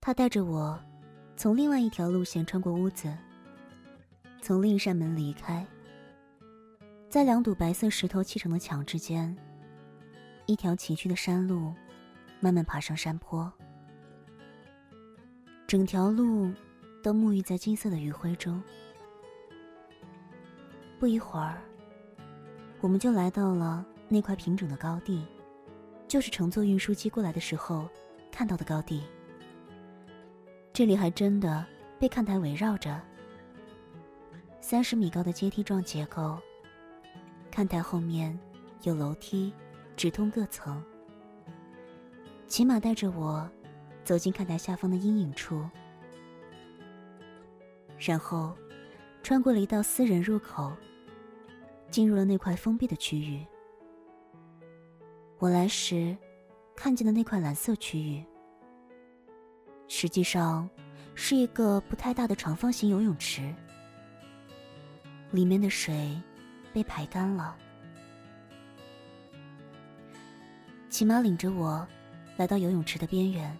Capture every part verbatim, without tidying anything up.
他带着我从另外一条路线穿过屋子，从另一扇门离开。在两堵白色石头砌成的墙之间，一条崎岖的山路慢慢爬上山坡，整条路都沐浴在金色的余晖中。不一会儿，我们就来到了那块平整的高地，就是乘坐运输机过来的时候看到的高地。这里还真的被看台围绕着，三十米高的阶梯状结构，看台后面有楼梯直通各层。骑马带着我走进看台下方的阴影处，然后穿过了一道私人入口，进入了那块封闭的区域。我来时看见的那块蓝色区域，实际上是一个不太大的长方形游泳池，里面的水被排干了。骑马领着我来到游泳池的边缘。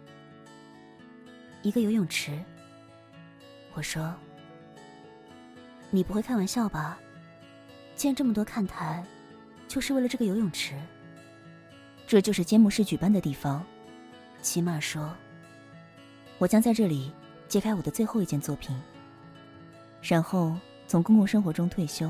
一个游泳池，我说，你不会开玩笑吧？建这么多看台，就是为了这个游泳池？ 这就是揭幕式举办的地方。 骑马说， 我将在这里揭开我的最后一件作品，然后从公共生活中退休。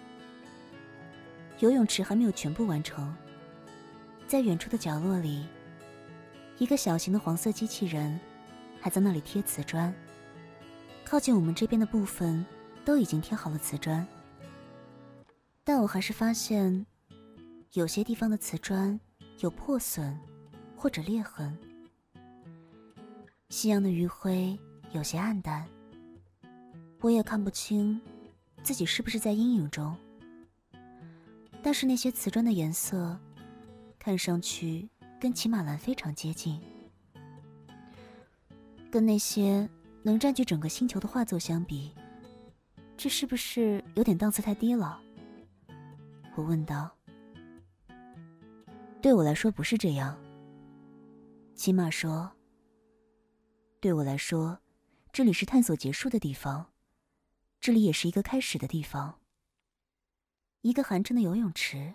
游泳池还没有全部完成，在远处的角落里，一个小型的黄色机器人还在那里贴瓷砖，靠近我们这边的部分都已经贴好了瓷砖，但我还是发现有些地方的瓷砖有破损或者裂痕。夕阳的余晖有些暗淡，我也看不清自己是不是在阴影中，但是那些瓷砖的颜色看上去跟骑马蓝非常接近，跟那些能占据整个星球的画作相比，这是不是有点档次太低了？我问道。 对我来说不是这样， 骑马说。 对我来说，这里是探索结束的地方，这里也是一个开始的地方。 一个寒碜的游泳池。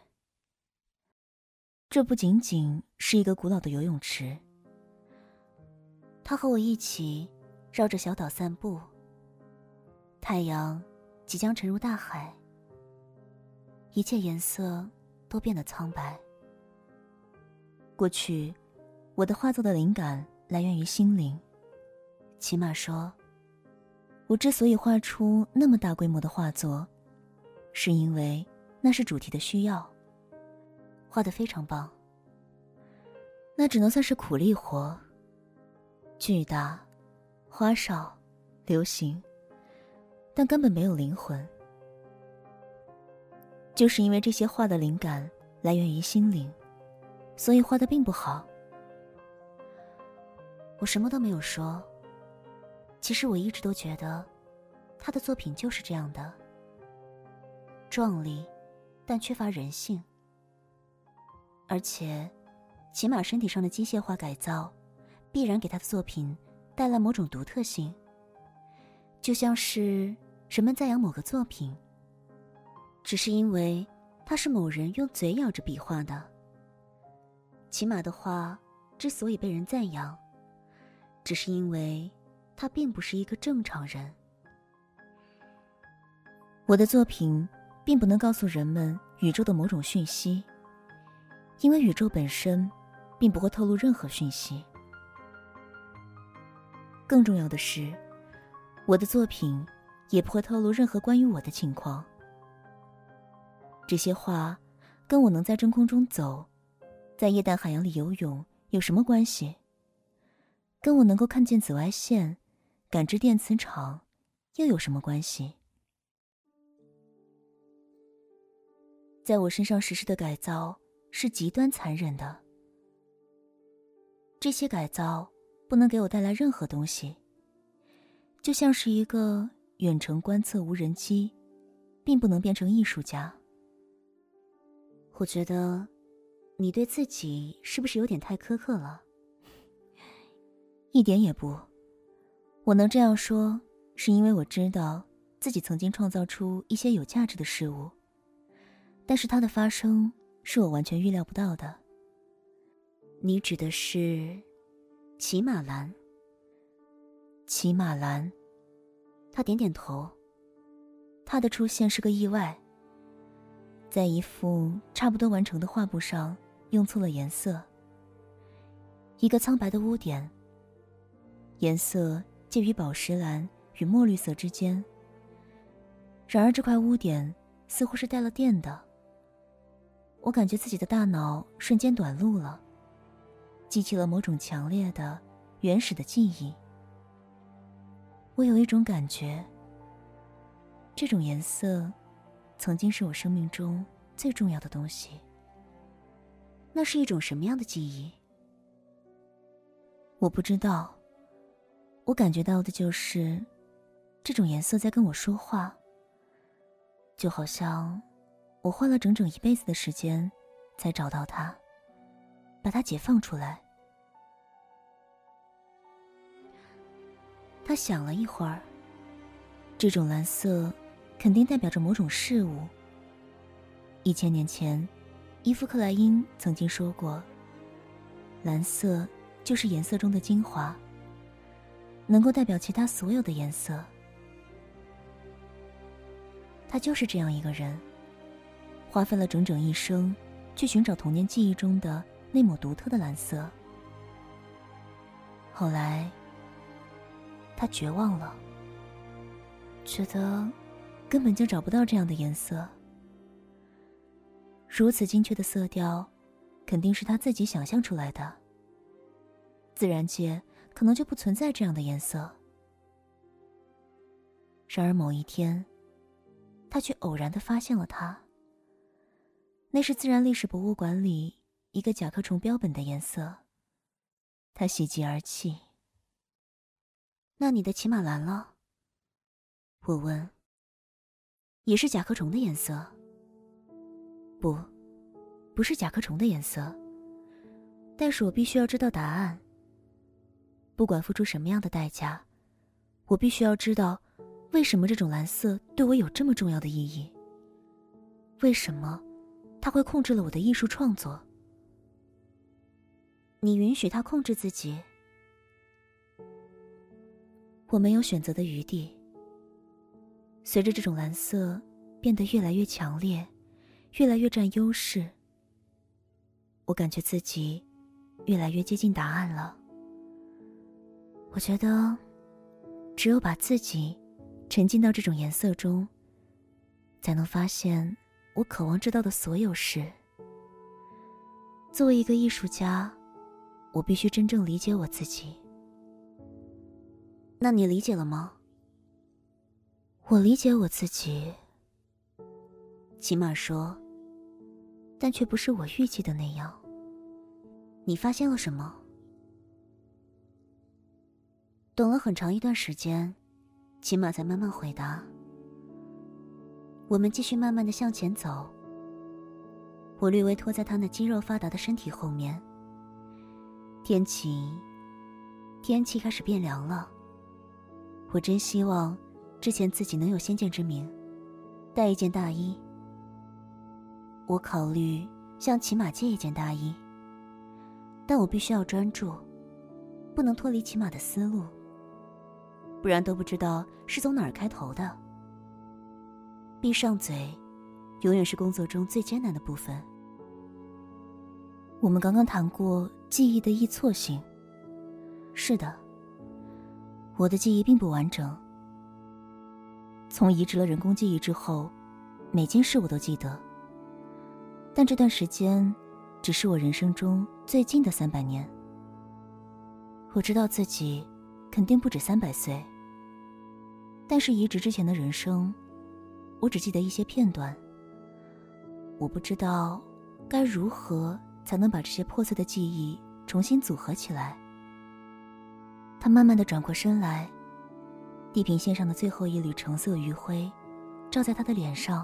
这不仅仅是一个古老的游泳池。 他和我一起绕着小岛散步，太阳即将沉入大海，一切颜色都变得苍白。 过去，我的画作的灵感来源于心灵。 骑马说， 我之所以画出那么大规模的画作，是因为那是主题的需要。 画得非常棒。 那只能算是苦力活，巨大、花哨、流行，但根本没有灵魂。就是因为这些画的灵感来源于心灵，所以画得并不好。 我什么都没有说。其实我一直都觉得他的作品就是这样的，壮丽但缺乏人性。而且骑马身体上的机械化改造必然给他的作品带来某种独特性，就像是人们赞扬某个作品，只是因为它是某人用嘴咬着笔画的。骑马的画之所以被人赞扬，只是因为他并不是一个正常人。 我的作品并不能告诉人们宇宙的某种讯息，因为宇宙本身并不会透露任何讯息。更重要的是，我的作品也不会透露任何关于我的情况。这些画跟我能在真空中走，在液氮海洋里游泳有什么关系？跟我能够看见紫外线，感知电磁场又有什么关系？在我身上实施的改造是极端残忍的。这些改造不能给我带来任何东西，就像是一个远程观测无人机，并不能变成艺术家。 我觉得你对自己是不是有点太苛刻了？ 一一点也不。我能这样说，是因为我知道自己曾经创造出一些有价值的事物，但是它的发生是我完全预料不到的。 你指的是骑马兰？ 骑马兰。 他点点头。 它的出现是个意外，在一幅差不多完成的画布上用错了颜色，一个苍白的污点，颜色介于宝石蓝与墨绿色之间。然而这块污点似乎是带了电的，我感觉自己的大脑瞬间短路了，激起了某种强烈的原始的记忆。我有一种感觉，这种颜色曾经是我生命中最重要的东西。 那是一种什么样的记忆？ 我不知道，我感觉到的就是这种颜色在跟我说话，就好像我花了整整一辈子的时间才找到它，把它解放出来。 他想了一会儿。 这种蓝色肯定代表着某种事物。一千年前，伊夫克莱因曾经说过，蓝色就是颜色中的精华，能够代表其他所有的颜色。他就是这样一个人，花费了整整一生去寻找童年记忆中的那抹独特的蓝色。后来他绝望了，觉得根本就找不到这样的颜色。如此精确的色调，肯定是他自己想象出来的。自然界可能就不存在这样的颜色。然而某一天，他却偶然地发现了它。那是自然历史博物馆里一个甲壳虫标本的颜色。他喜极而泣。 那你的骑马蓝了？我问。也是甲壳虫的颜色？ 不，不是甲壳虫的颜色。但是我必须要知道答案。不管付出什么样的代价，我必须要知道为什么这种蓝色对我有这么重要的意义。为什么它会控制了我的艺术创作？ 你允许它控制自己？ 我没有选择的余地。随着这种蓝色变得越来越强烈，越来越占优势，我感觉自己越来越接近答案了。我觉得只有把自己沉浸到这种颜色中，才能发现我渴望知道的所有事。作为一个艺术家，我必须真正理解我自己。 那你理解了吗？ 我理解我自己， 起码说， 但却不是我预计的那样。 你发现了什么？等了很长一段时间，起码才慢慢回答。我们继续慢慢地向前走。我略微拖在他那肌肉发达的身体后面。天气，天气开始变凉了。我真希望之前自己能有先见之明，带一件大衣。我考虑向骑马借一件大衣，但我必须要专注，不能脱离骑马的思路，不然都不知道是从哪儿开头的。闭上嘴，永远是工作中最艰难的部分。 我们刚刚谈过记忆的易错性。 是的， 我的记忆并不完整。从移植了人工记忆之后，每件事我都记得。但这段时间只是我人生中最近的三百年。我知道自己肯定不止三百岁，但是移植之前的人生，我只记得一些片段。我不知道该如何才能把这些破碎的记忆重新组合起来。他慢慢地转过身来，地平线上的最后一缕橙色余晖照在他的脸上。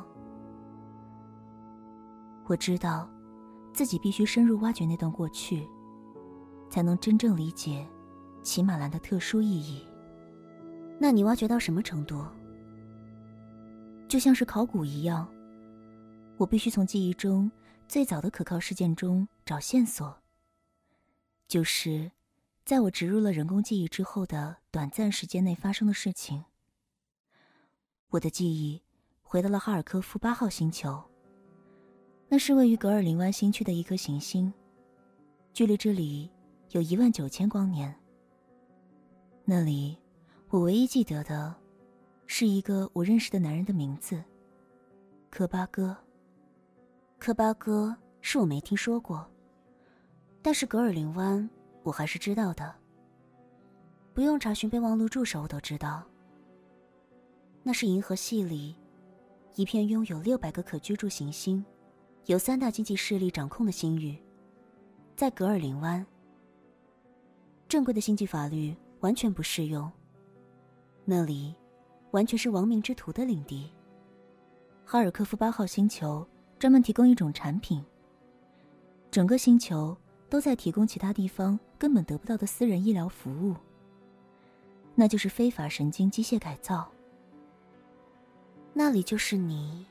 我知道自己必须深入挖掘那段过去，才能真正理解骑马兰的特殊意义。 那你挖掘到什么程度？ 就像是考古一样，我必须从记忆中最早的可靠事件中找线索。就是在我植入了人工记忆之后的短暂时间内发生的事情。我的记忆回到了哈尔科夫八号星球，那是位于格尔林湾星区的一颗行星，距离这里有一万九千光年。那里我唯一记得的是一个我认识的男人的名字，科巴哥。 科巴哥是我没听说过，但是格尔林湾我还是知道的，不用查询备忘录助手我都知道。那是银河系里一片拥有六百个可居住行星，由三大经济势力掌控的星域。在格尔林湾，正规的星际法律完全不适用，那里完全是亡命之徒的领地。哈尔科夫八号星球专门提供一种产品，整个星球都在提供其他地方根本得不到的私人医疗服务，那就是非法神经机械改造。那里就是你。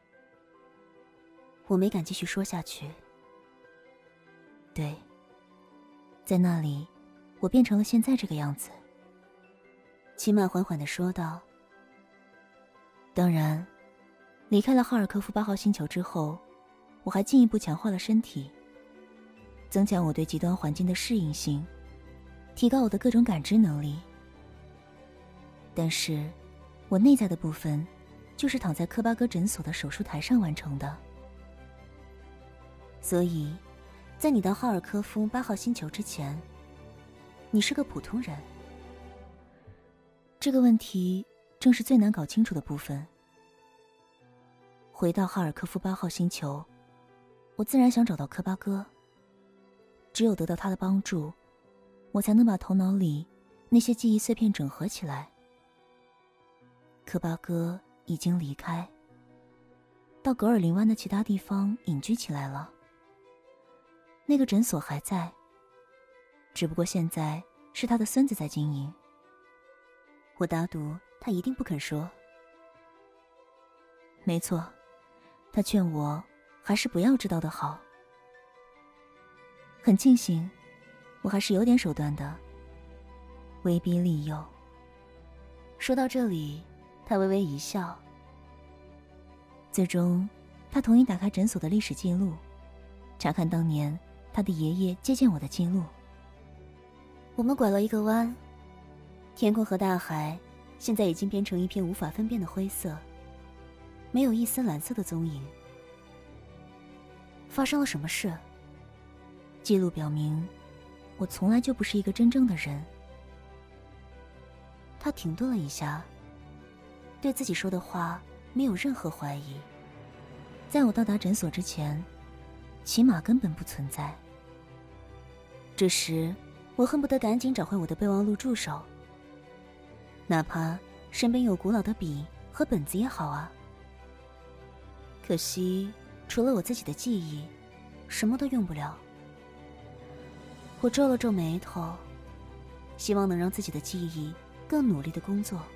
我没敢继续说下去。 对，在那里我变成了现在这个样子。 齐曼缓缓地说道。 当然，离开了哈尔科夫八号星球之后，我还进一步强化了身体，增强我对极端环境的适应性，提高我的各种感知能力。但是我内在的部分就是躺在科巴哥诊所的手术台上完成的。 所以在你到哈尔科夫八号星球之前，你是个普通人。 这个问题正是最难搞清楚的部分。回到哈尔科夫八号星球，我自然想找到科巴哥，只有得到他的帮助，我才能把头脑里那些记忆碎片整合起来。科巴哥已经离开，到格尔林湾的其他地方隐居起来了。那个诊所还在，只不过现在是他的孙子在经营。 我打赌他一定不肯说。 没错，他劝我还是不要知道的好。很庆幸，我还是有点手段的，威逼利诱。 说到这里，他微微一笑。 最终，他同意打开诊所的历史记录，查看当年他的爷爷接见我的记录。 我们拐了一个弯，天空和大海现在已经变成一片无法分辨的灰色，没有一丝蓝色的踪影。发生了什么事？ 记录表明，我从来就不是一个真正的人。 他停顿了一下，对自己说的话没有任何怀疑。 在我到达诊所之前，骑马根本不存在。 这时我恨不得赶紧找回我的备忘录助手，哪怕身边有古老的笔和本子也好啊。可惜除了我自己的记忆，什么都用不了。我皱了皱眉头，希望能让自己的记忆更努力的工作。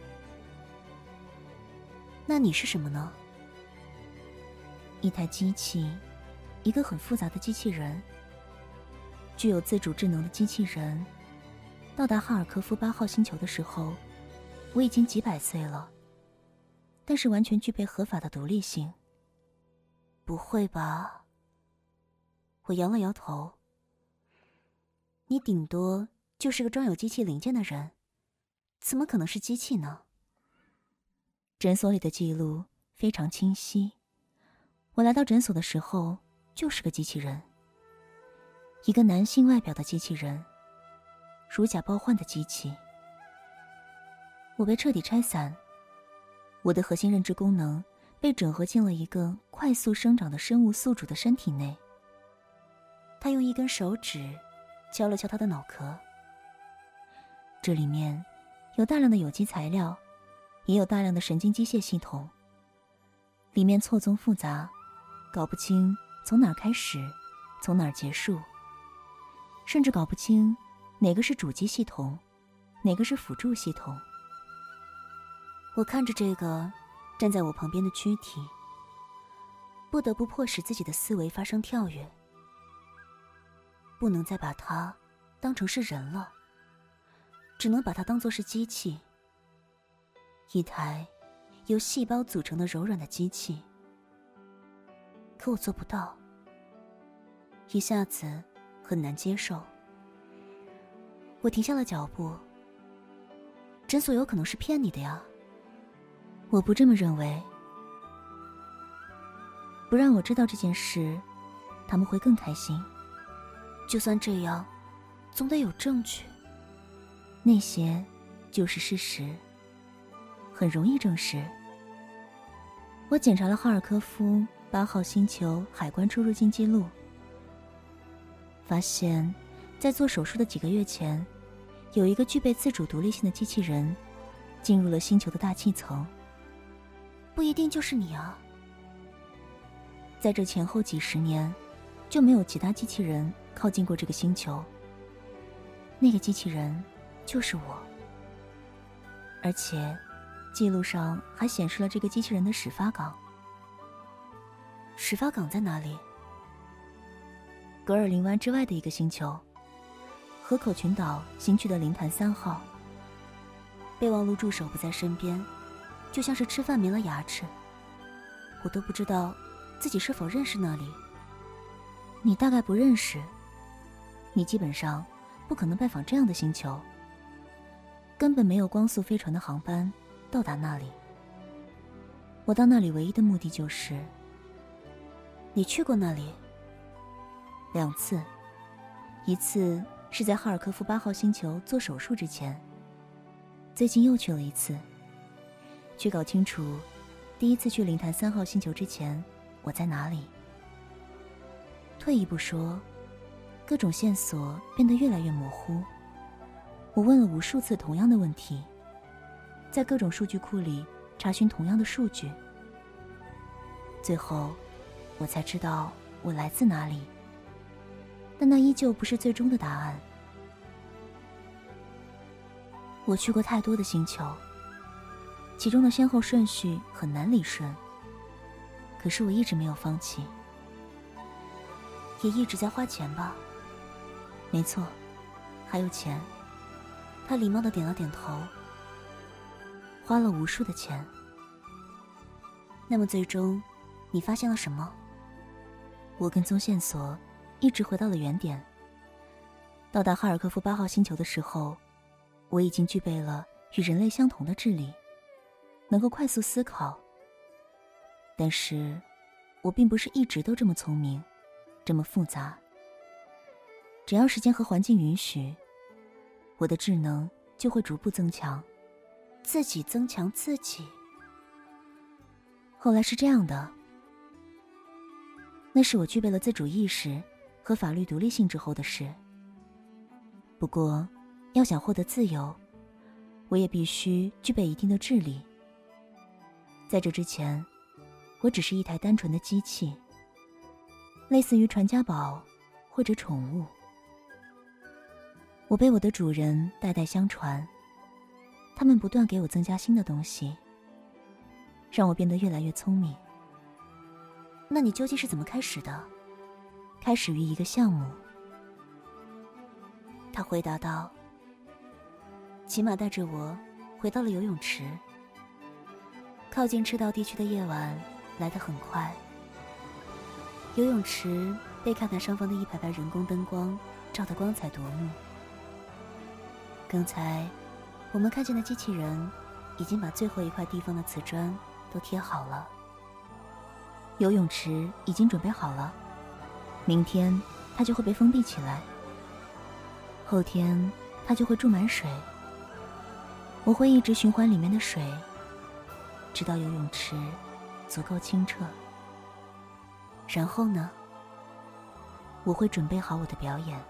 那你是什么呢？ 一台机器，一个很复杂的机器人。具有自主智能的机器人，到达哈尔科夫八号星球的时候，我已经几百岁了，但是完全具备合法的独立性。 不会吧？我摇了摇头。你顶多就是个装有机器零件的人，怎么可能是机器呢？ 诊所里的记录非常清晰，我来到诊所的时候就是个机器人，一个男性外表的机器人，如假包换的机器。我被彻底拆散，我的核心认知功能被整合进了一个快速生长的生物宿主的身体内。 他用一根手指敲了敲他的脑壳， 这里面有大量的有机材料，也有大量的神经机械系统，里面错综复杂，搞不清从哪儿开始，从哪儿结束，甚至搞不清哪个是主机系统， 哪个是辅助系统？ 我看着这个站在我旁边的躯体，不得不迫使自己的思维发生跳跃，不能再把它当成是人了，只能把它当作是机器，一台由细胞组成的柔软的机器。可我做不到，一下子很难接受。我停下了脚步。诊所有可能是骗你的呀。 我不这么认为。不让我知道这件事，他们会更开心。 就算这样，总得有证据。 那些就是事实，很容易证实。我检查了哈尔科夫八号星球海关出入境记录，发现在做手术的几个月前，有一个具备自主独立性的机器人进入了星球的大气层。 不一定就是你啊。 在这前后几十年，就没有其他机器人靠近过这个星球。那个机器人就是我，而且记录上还显示了这个机器人的始发港。 始发港在哪里？ 格尔林湾之外的一个星球，河口群岛新区的灵潭三号。 备忘录助手不在身边，就像是吃饭没了牙齿。我都不知道自己是否认识那里。 你大概不认识，你基本上不可能拜访这样的星球，根本没有光速飞船的航班到达那里。我到那里唯一的目的就是…… 你去过那里？ 两次，一次是在哈尔科夫八号星球做手术之前，最近又去了一次，去搞清楚第一次去灵潭三号星球之前我在哪里。退一步说，各种线索变得越来越模糊。我问了无数次同样的问题，在各种数据库里查询同样的数据，最后我才知道我来自哪里，但那依旧不是最终的答案。我去过太多的星球，其中的先后顺序很难理顺，可是我一直没有放弃。 也一直在花钱吧？ 没错，还有钱。 他礼貌地点了点头。 花了无数的钱。 那么最终你发现了什么？ 我跟踪线索一直回到了原点。到达哈尔科夫八号星球的时候，我已经具备了与人类相同的智力，能够快速思考。但是我并不是一直都这么聪明，这么复杂。只要时间和环境允许，我的智能就会逐步增强。 自己增强自己。 后来是这样的，那是我具备了自主意识和法律独立性之后的事。不过要想获得自由，我也必须具备一定的智力。在这之前，我只是一台单纯的机器，类似于传家宝或者宠物。我被我的主人代代相传，他们不断给我增加新的东西，让我变得越来越聪明。 那你究竟是怎么开始的？ 开始于一个项目。 他回答道。骑马带着我回到了游泳池。靠近赤道地区的夜晚来得很快。游泳池被看台上方的一排排人工灯光照得光彩夺目。刚才我们看见的机器人已经把最后一块地方的瓷砖都贴好了。 游泳池已经准备好了，明天它就会被封闭起来，后天它就会注满水。我会一直循环里面的水，直到游泳池足够清澈。 然后呢？ 我会准备好我的表演。